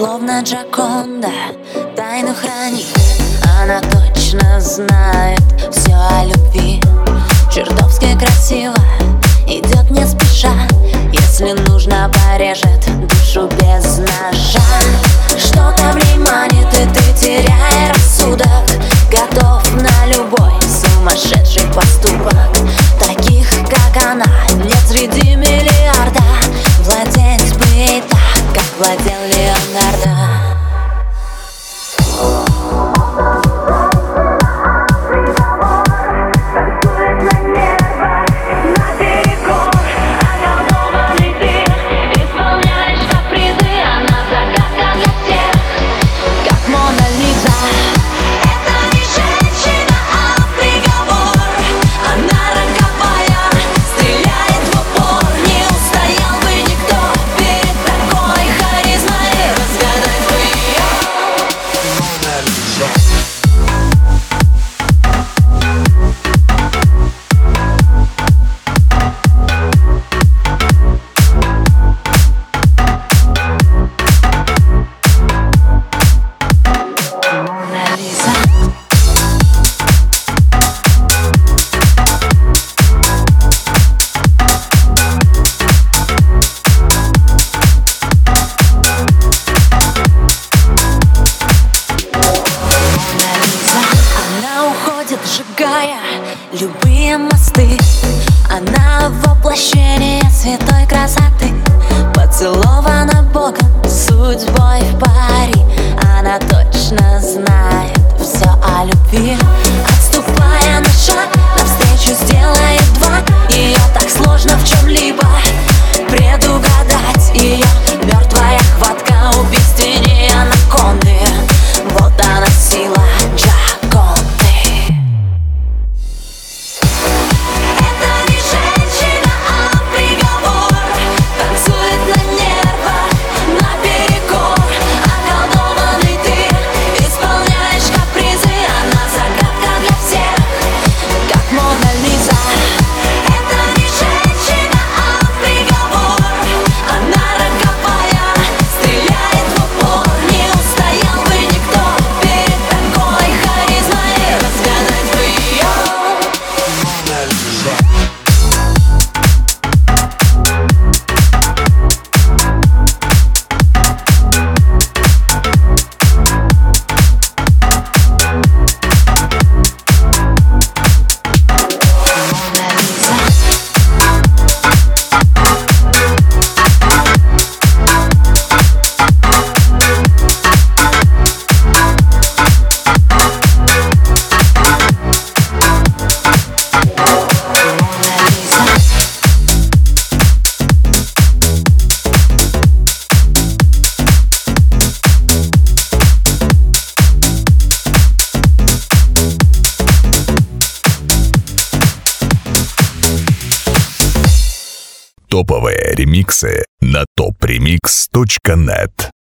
словно Джоконда, тайну хранит. Она точно знает все о любви. Чертовски красиво, идет не спеша. Если нужно, порежет душу без ножа. Что-то в ней манит, и ты, теряя рассудок, готов на любой сумасшедший поступок. Таких, как она, нет среди миллиарда. Владеть бы ей так, как владел Леонардо. Сжигая любые мосты, она воплощение святой красоты. Поцелована Богом, судьбой в пари. Она точно знает все о любви. Отступая на шаг, навстречу сделает два. Ее так сложно в чем-либо предугадать. Ее мертвая хватка убийственнее анаконды. Вот она сила Джоконды. Топовые ремиксы на topremix.net.